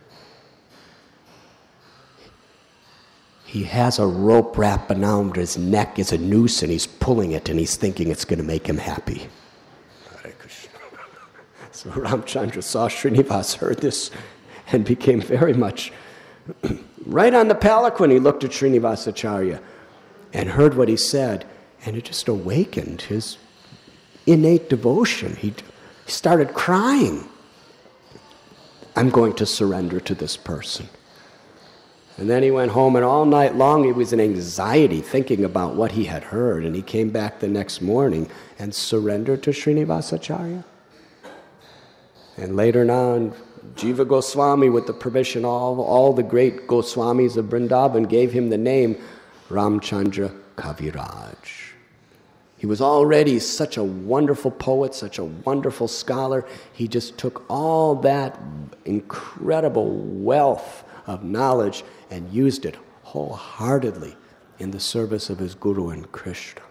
A: He has a rope wrapped around his neck as a noose, and he's pulling it, and he's thinking it's going to make him happy. Hare Krishna. So Ramchandra saw Srinivas, heard this, and became very much... Right on the palanquin, he looked at Srinivasacharya and heard what he said, and it just awakened his innate devotion. He started crying. I'm going to surrender to this person. And then he went home, and all night long he was in anxiety thinking about what he had heard, and he came back the next morning and surrendered to Srinivasacharya. And later on, Jiva Goswami, with the permission of all the great Goswamis of Vrindavan, gave him the name Ramchandra Kaviraj. He was already such a wonderful poet, such a wonderful scholar. He just took all that incredible wealth of knowledge and used it wholeheartedly in the service of his Guru and Krishna.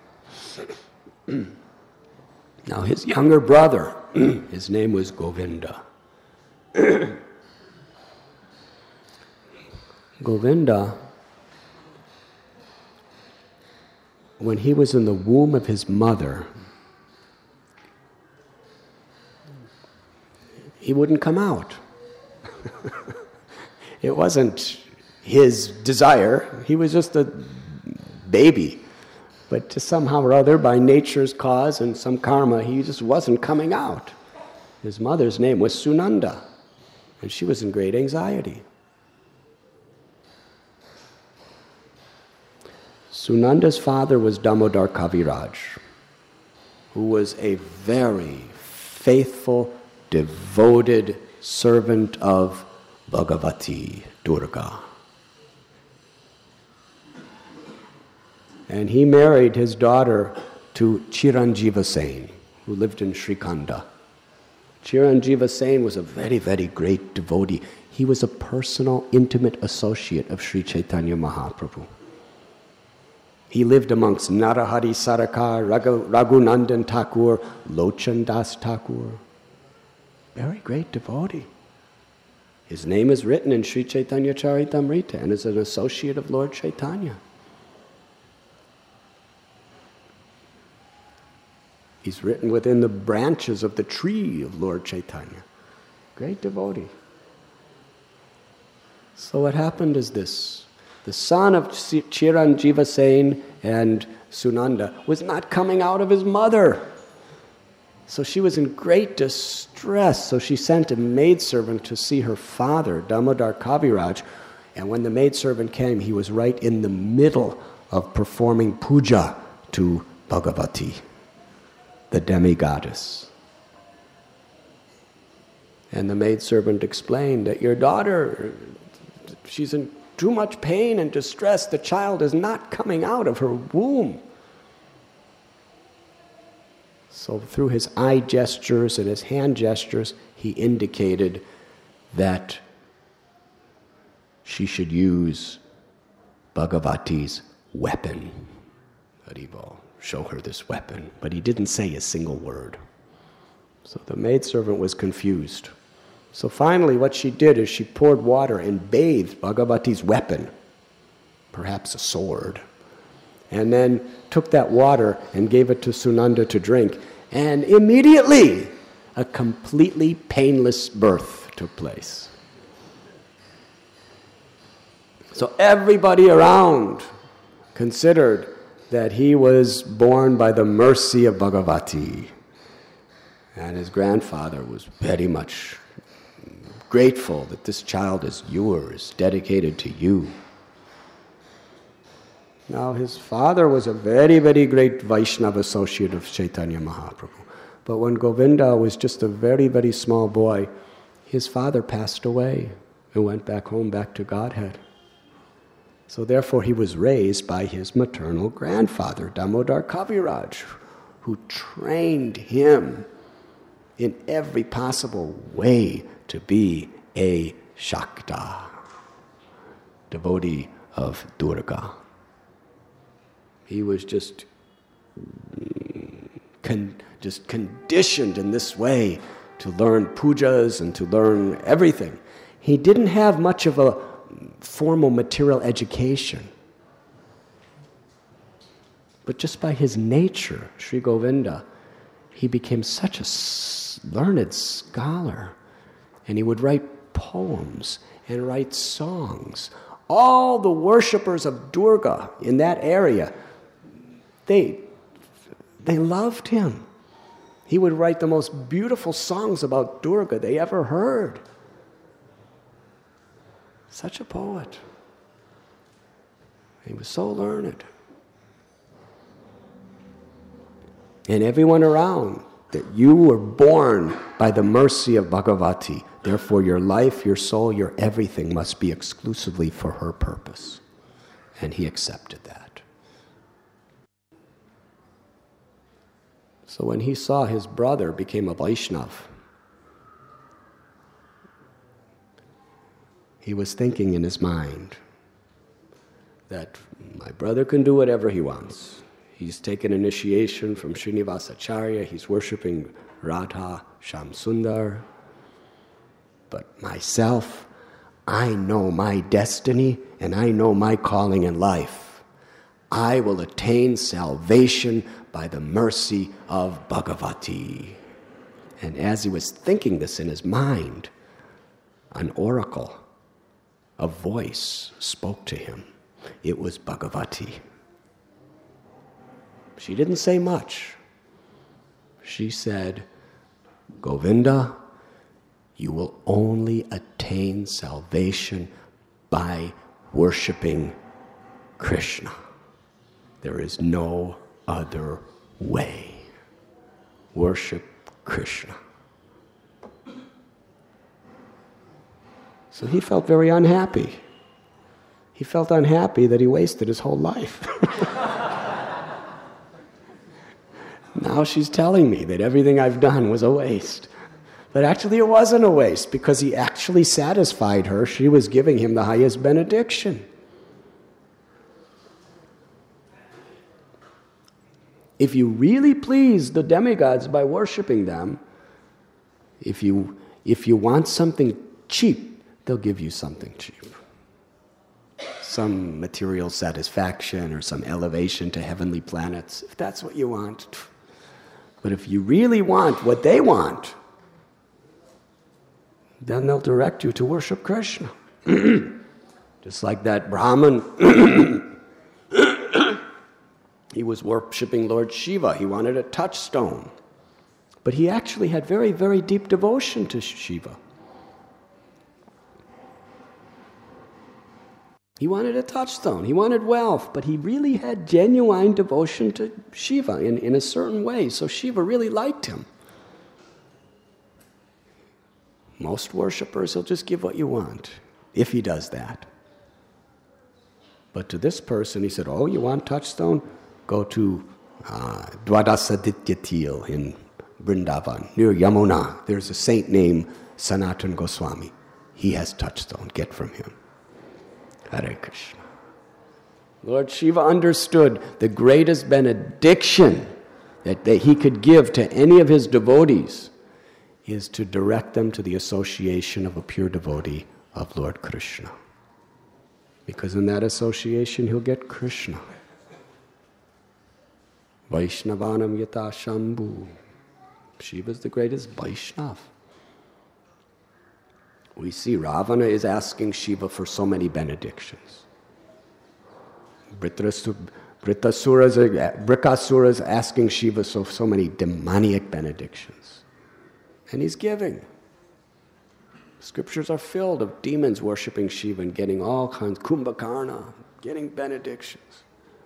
A: Now his younger brother, his name was Govinda. Govinda, when he was in the womb of his mother, he wouldn't come out. It wasn't his desire. He was just a baby. But to somehow or other, by nature's cause and some karma, he just wasn't coming out. His mother's name was Sunanda, and she was in great anxiety. Sunanda's father was Damodar Kaviraj, who was a very faithful, devoted servant of Bhagavati, Durga. And he married his daughter to Chiranjiva Sen, who lived in Srikhanda. Chiranjiva Sen was a very, very great devotee. He was a personal, intimate associate of Sri Chaitanya Mahaprabhu. He lived amongst Narahari Sarakar, Raghunandan Thakur, Lochan Das Thakur. Very great devotee. His name is written in Sri Chaitanya Charitamrita and is an associate of Lord Chaitanya. He's written within the branches of the tree of Lord Chaitanya. Great devotee. So what happened is this. The son of Chiranjiva Sen and Sunanda was not coming out of his mother. So she was in great distress. So she sent a maidservant to see her father, Damodar Kaviraj. And when the maidservant came, he was right in the middle of performing puja to Bhagavati. the demigoddess. And the maidservant explained that your daughter, she's in too much pain and distress. The child is not coming out of her womb. So through his eye gestures and his hand gestures, he indicated that she should use Bhagavati's weapon. Haribo, show her this weapon. But he didn't say a single word. So the maidservant was confused. So finally what she did is she poured water and bathed Bhagavati's weapon, perhaps a sword, and then took that water and gave it to Sunanda to drink. And immediately a completely painless birth took place. So everybody around considered that he was born by the mercy of Bhagavati. And his grandfather was very much grateful that this child is yours, dedicated to you. Now his father was a very, very great Vaishnava associate of Chaitanya Mahaprabhu. But when Govinda was just a very, very small boy, his father passed away and went back home, back to Godhead. So therefore he was raised by his maternal grandfather, Damodar Kaviraj, who trained him in every possible way to be a Shakta, devotee of Durga. He was just conditioned in this way to learn pujas and to learn everything. He didn't have much of a formal material education. But just by his nature, Sri Govinda, he became such a learned scholar. And he would write poems and write songs. All the worshippers of Durga in that area, they loved him. He would write the most beautiful songs about Durga they ever heard. Such a poet. He was so learned. And everyone around, that you were born by the mercy of Bhagavati. Therefore, your life, your soul, your everything must be exclusively for her purpose. And he accepted that. So when he saw his brother became a Vaishnava, he was thinking in his mind that my brother can do whatever he wants. He's taken initiation from Srinivasacharya. He's worshipping Radha Shamsundar. But myself, I know my destiny and I know my calling in life. I will attain salvation by the mercy of Bhagavati. And as he was thinking this in his mind, an oracle, a voice spoke to him. It was Bhagavati. She didn't say much. She said, Govinda, you will only attain salvation by worshiping Krishna. There is no other way. Worship Krishna. So he felt very unhappy. He felt unhappy that he wasted his whole life. Now she's telling me that everything I've done was a waste. But actually it wasn't a waste, because he actually satisfied her. She was giving him the highest benediction. If you really please the demigods by worshiping them, if you want something cheap, they'll give you something cheap. Some material satisfaction or some elevation to heavenly planets, if that's what you want. But if you really want what they want, then they'll direct you to worship Krishna. Just like that Brahmin, he was worshipping Lord Shiva. He wanted a touchstone. But he actually had very, very deep devotion to Shiva. He wanted a touchstone. He wanted wealth, but he really had genuine devotion to Shiva in a certain way. So Shiva really liked him. Most worshippers, he'll just give what you want, if he does that. But to this person, he said, oh, you want touchstone? Go to Dwadasadityatil in Vrindavan, near Yamuna. There's a saint named Sanatana Goswami. He has touchstone. Get from him. Hare Krishna. Lord Shiva understood the greatest benediction that he could give to any of his devotees is to direct them to the association of a pure devotee of Lord Krishna. Because in that association, he'll get Krishna. Vaishnavanam yata Shambhu. Shiva's the greatest Vaishnav. We see Ravana is asking Shiva for so many benedictions. Brikasura is asking Shiva so many demoniac benedictions. And he's giving. Scriptures are filled of demons worshipping Shiva and getting all kinds, Kumbhakarna, getting benedictions.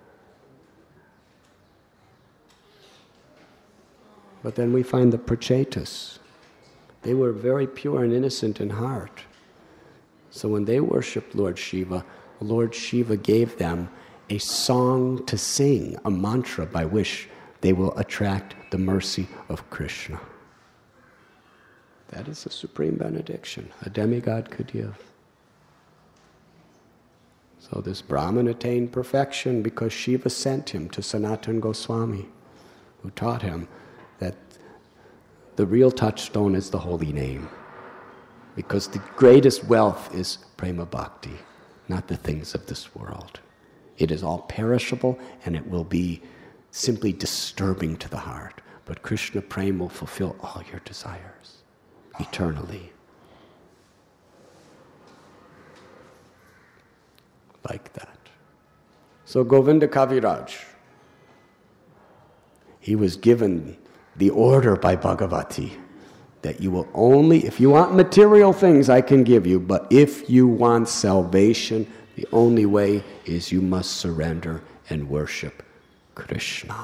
A: But then we find the Prachetas. They were very pure and innocent in heart. So when they worshipped Lord Shiva gave them a song to sing, a mantra by which they will attract the mercy of Krishna. That is a supreme benediction a demigod could give. So this Brahmin attained perfection because Shiva sent him to Sanatana Goswami, who taught him that the real touchstone is the holy name. Because the greatest wealth is prema bhakti, not the things of this world. It is all perishable and it will be simply disturbing to the heart. But Krishna prema will fulfill all your desires eternally. Like that. So Govinda Kaviraj, he was given the order by Bhagavati that you will only, if you want material things I can give you, but if you want salvation, the only way is you must surrender and worship Krishna.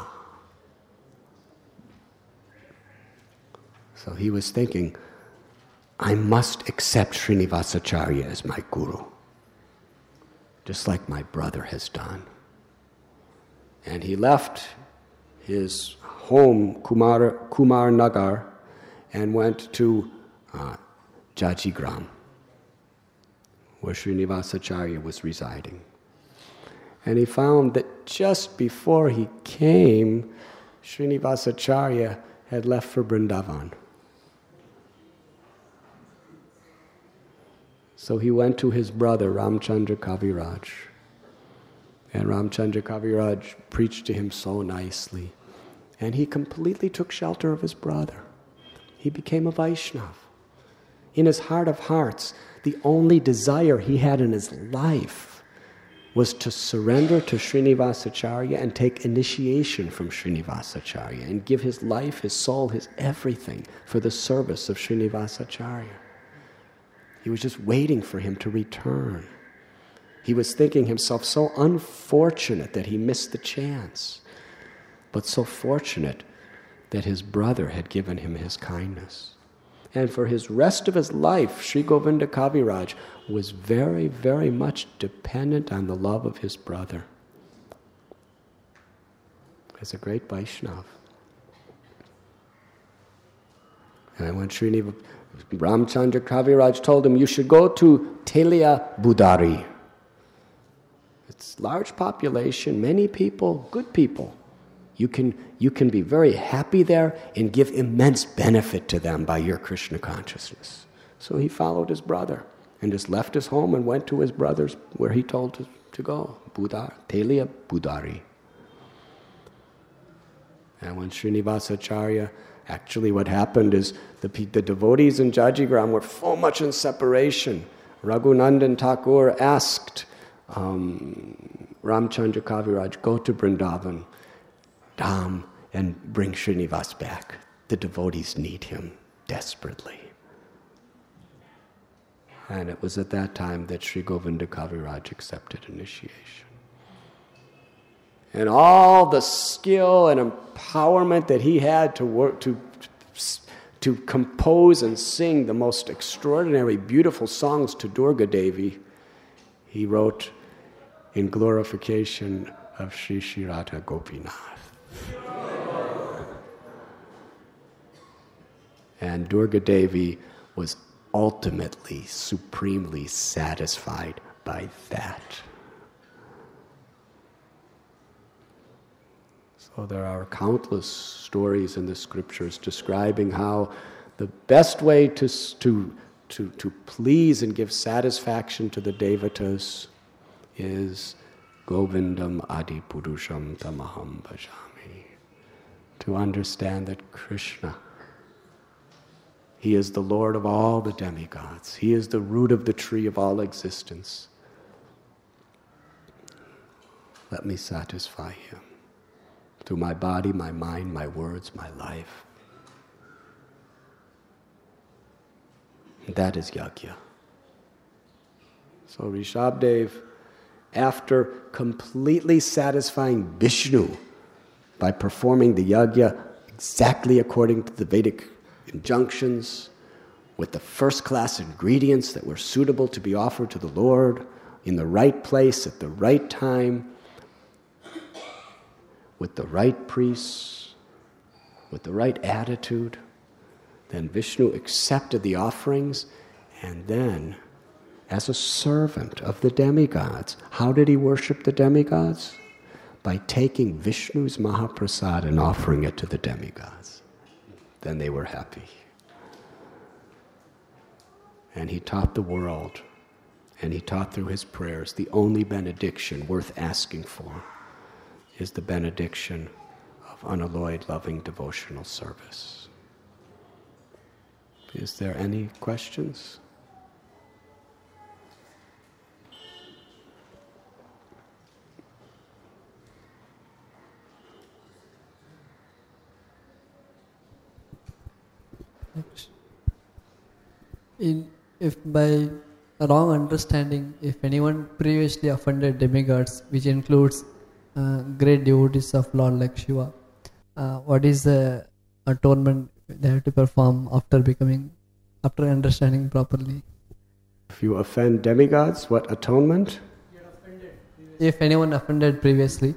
A: So he was thinking, I must accept Srinivasacharya as my guru, just like my brother has done. And he left his home, Kumar Nagar, and went to Jajigram, where Srinivasacharya was residing. And he found that just before he came, Srinivasacharya had left for Vrindavan. So he went to his brother, Ramchandra Kaviraj. And Ramchandra Kaviraj preached to him so nicely. And he completely took shelter of his brother. He became a Vaishnav. In his heart of hearts, the only desire he had in his life was to surrender to Srinivasacharya and take initiation from Srinivasacharya and give his life, his soul, his everything for the service of Srinivasacharya. He was just waiting for him to return. He was thinking himself so unfortunate that he missed the chance, but so fortunate that his brother had given him his kindness. And for his rest of his life, Sri Govinda Kaviraj was very, very much dependent on the love of his brother. As a great Vaishnav. And when Ramchandra Kaviraj told him, you should go to Telia Budari. It's large population, many people, good people. You can be very happy there and give immense benefit to them by your Krishna consciousness. So he followed his brother and just left his home and went to his brother's where he told to go, Telia Budari. And when Srinivasacharya, actually what happened is the devotees in Jajigram were so much in separation. Raghunandan Thakur asked Ramchandra Kaviraj, go to Vrindavan, Dham, and bring Srinivas back. The devotees need him desperately. And it was at that time that Sri Govinda Kaviraj accepted initiation. And all the skill and empowerment that he had to work to compose and sing the most extraordinary, beautiful songs to Durga Devi, he wrote in glorification of Sri Sri Radha Gopinath. And Durga Devi was ultimately, supremely satisfied by that. So there are countless stories in the scriptures describing how the best way to please and give satisfaction to the devatas is Govindam Adi Purusham Tamaham Bhajami. To understand that Krishna, He is the Lord of all the demigods. He is the root of the tree of all existence. Let me satisfy Him through my body, my mind, my words, my life. That is yajna. So Rishabdev, after completely satisfying Vishnu by performing the yajna exactly according to the Vedic injunctions, with the first-class ingredients that were suitable to be offered to the Lord, in the right place, at the right time, with the right priests, with the right attitude, then Vishnu accepted the offerings, and then, as a servant of the demigods, how did he worship the demigods? By taking Vishnu's Mahaprasad and offering it to the demigods. Then they were happy. And he taught the world, and he taught through his prayers, the only benediction worth asking for is the benediction of unalloyed, loving, devotional service. Is there any questions?
B: If by a wrong understanding, if anyone previously offended demigods, which includes great devotees of Lord like Shiva, what is the atonement they have to perform after understanding properly?
A: If you offend demigods, what atonement?
B: If anyone offended previously.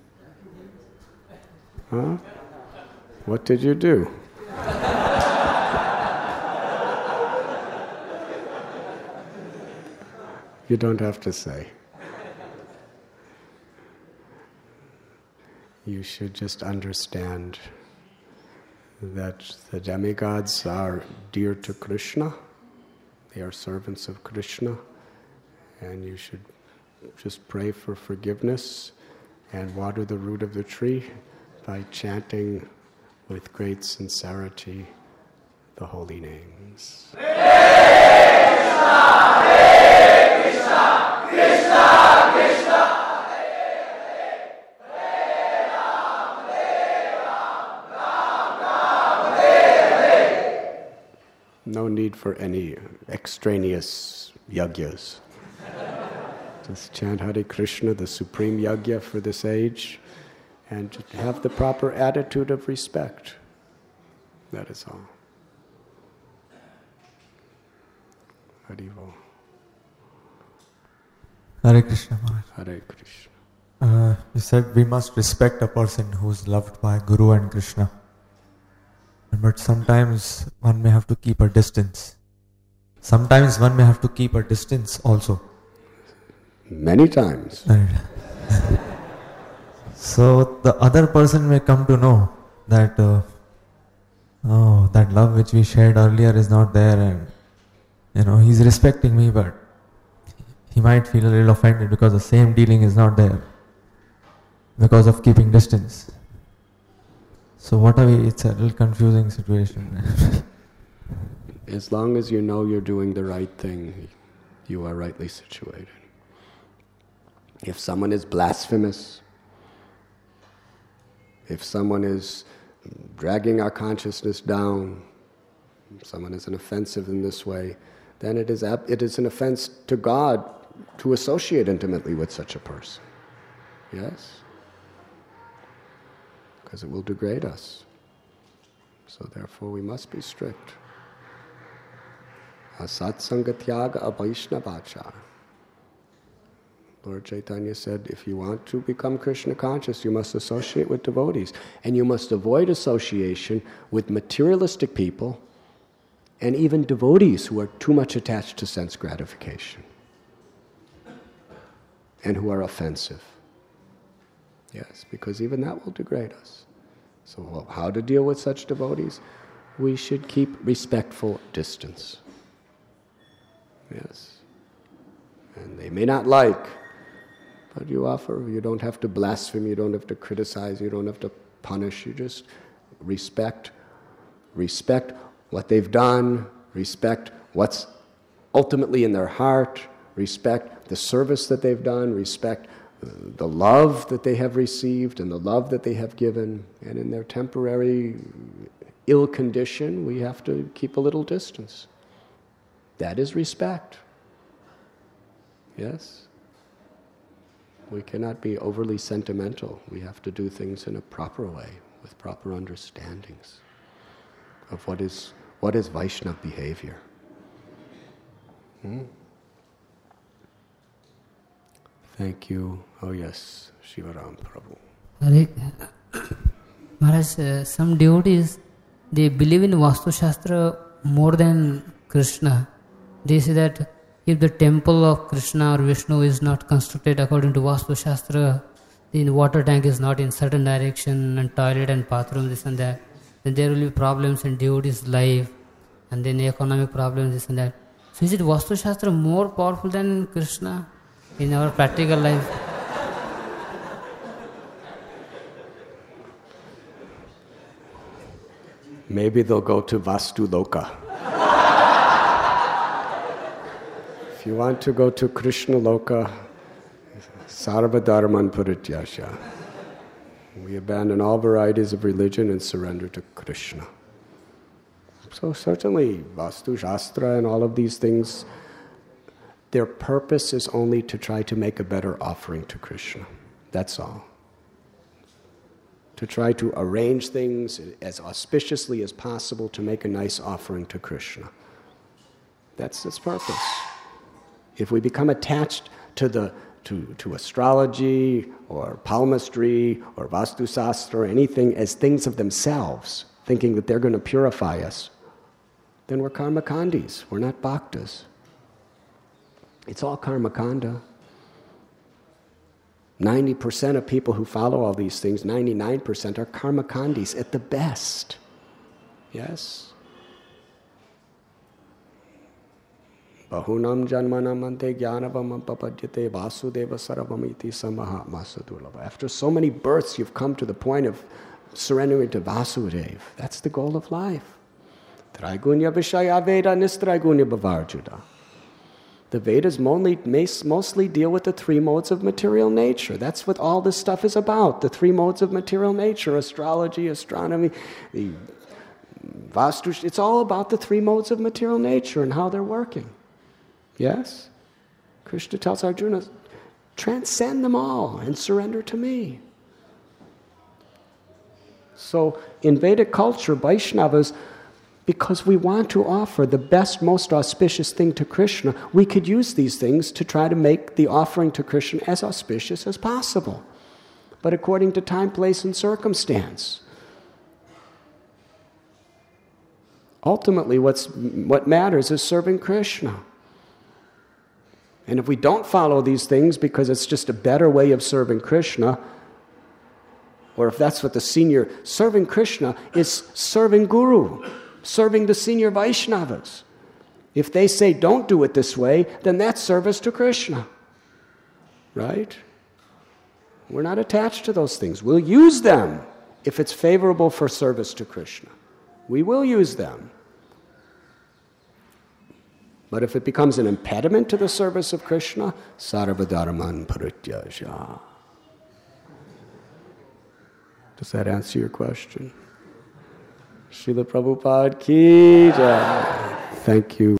A: Huh? What did you do? You don't have to say. You should just understand that the demigods are dear to Krishna. They are servants of Krishna. And you should just pray for forgiveness and water the root of the tree by chanting with great sincerity the holy names. No need for any extraneous yajnas. Just chant Hare Krishna, the supreme yajna for this age, and have the proper attitude of respect. That is all. Haribo.
C: Hare Krishna Maharaj.
A: Hare Krishna.
C: You said we must respect a person who is loved by Guru and Krishna. But sometimes one may have to keep a distance. Sometimes one may have to keep a distance also.
A: Many times.
C: So the other person may come to know that that love which we shared earlier is not there, and he's respecting me, but he might feel a little offended because the same dealing is not there because of keeping distance. So what are we? It's a little confusing situation.
A: As long as you know you're doing the right thing, you are rightly situated. If someone is blasphemous, if someone is dragging our consciousness down, if someone is offensive in this way, then it is an offense to God to associate intimately with such a person. Yes? Because it will degrade us. So therefore we must be strict. Asatsangatyaga avaishnavacha. Lord Chaitanya said, if you want to become Krishna conscious, you must associate with devotees. And you must avoid association with materialistic people and even devotees who are too much attached to sense gratification and who are offensive. Yes, because even that will degrade us. So how to deal with such devotees? We should keep respectful distance. Yes. And they may not like, but you offer. You don't have to blaspheme, you don't have to criticize, you don't have to punish. You just respect what they've done, respect what's ultimately in their heart, respect the service that they've done, respect the love that they have received and the love that they have given. And in their temporary ill condition, we have to keep a little distance. That is respect. Yes? We cannot be overly sentimental. We have to do things in a proper way, with proper understandings of what is Vaishnava behavior. Thank you. Oh yes, Shivaram Prabhu.
D: Maharaj, some devotees, they believe in Vastu Shastra more than Krishna. They say that if the temple of Krishna or Vishnu is not constructed according to Vastu Shastra, the water tank is not in certain direction, and toilet and bathroom, this and that, then there will be problems in devotees' life, and then economic problems, this and that. So is it Vastu Shastra more powerful than Krishna in our practical life?
A: Maybe they'll go to Vastu Loka. If you want to go to Krishna Loka, Sarva Dharman Parityasya. We abandon all varieties of religion and surrender to Krishna. So certainly, Vastu Shastra and all of these things, their purpose is only to try to make a better offering to Krishna. That's all. To try to arrange things as auspiciously as possible to make a nice offering to Krishna. That's its purpose. If we become attached to astrology or palmistry or Vastu Shastra or anything as things of themselves, thinking that they're going to purify us, then we're karmakandis, we're not bhaktas. It's all karmakanda. 90% of people who follow all these things, 99% are karmakandis at the best. Yes? Bahunam janmanam ante jnanavam papadyate vasudeva sarvam iti samahatma sadurlabha. After so many births, you've come to the point of surrendering to Vasudeva. That's the goal of life. Traigunya Vishaya Veda Nistraigunya Bhavarjuda. The Vedas mostly deal with the three modes of material nature. That's what all this stuff is about, the three modes of material nature, astrology, astronomy, the Vastu. It's all about the three modes of material nature and how they're working. Yes? Krishna tells Arjuna, transcend them all and surrender to me. So in Vedic culture, Vaishnavas, because we want to offer the best, most auspicious thing to Krishna, we could use these things to try to make the offering to Krishna as auspicious as possible, but according to time, place, and circumstance. Ultimately, what matters is serving Krishna. And if we don't follow these things because it's just a better way of serving Krishna, or if that's what serving Krishna is serving Guru, serving the senior Vaishnavas. If they say don't do it this way, then that's service to Krishna. Right? We're not attached to those things. We'll use them if it's favorable for service to Krishna. We will use them. But if it becomes an impediment to the service of Krishna, sarva dharman parityasya. Does that answer your question? Srila Prabhupada ki jai. Thank you.